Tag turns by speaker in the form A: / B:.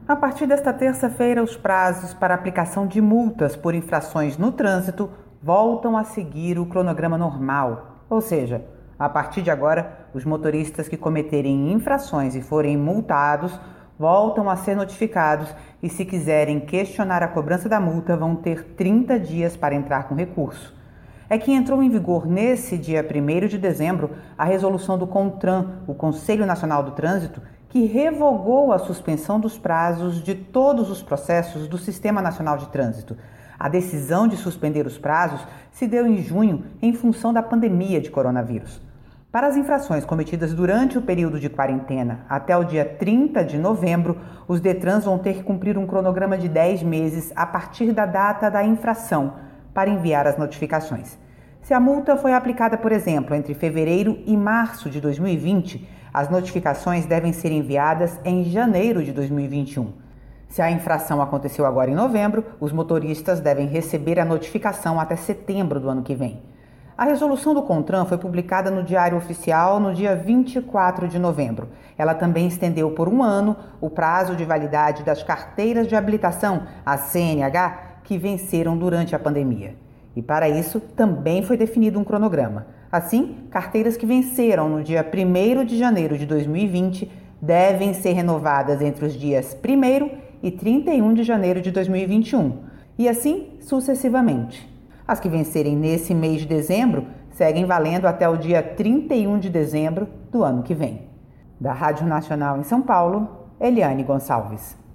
A: A partir desta terça-feira, os prazos para aplicação de multas por infrações no trânsito voltam a seguir o cronograma normal. Ou seja, a partir de agora, os motoristas que cometerem infrações e forem multados voltam a ser notificados e, se quiserem questionar a cobrança da multa, vão ter 30 dias para entrar com recurso. É que entrou em vigor nesse dia 1º de dezembro a resolução do CONTRAN, o Conselho Nacional do Trânsito, que revogou a suspensão dos prazos de todos os processos do Sistema Nacional de Trânsito. A decisão de suspender os prazos se deu em junho em função da pandemia de coronavírus. Para as infrações cometidas durante o período de quarentena até o dia 30 de novembro, os Detrans vão ter que cumprir um cronograma de 10 meses a partir da data da infração para enviar as notificações. Se a multa foi aplicada, por exemplo, entre fevereiro e março de 2020, as notificações devem ser enviadas em janeiro de 2021. Se a infração aconteceu agora em novembro, os motoristas devem receber a notificação até setembro do ano que vem. A resolução do CONTRAN foi publicada no Diário Oficial no dia 24 de novembro. Ela também estendeu por 1 ano o prazo de validade das carteiras de habilitação, a CNH, que venceram durante a pandemia. E para isso também foi definido um cronograma. Assim, carteiras que venceram no dia 1º de janeiro de 2020 devem ser renovadas entre os dias 1º e 31 de janeiro de 2021, e assim sucessivamente. As que vencerem nesse mês de dezembro seguem valendo até o dia 31 de dezembro do ano que vem. Da Rádio Nacional em São Paulo, Eliane Gonçalves.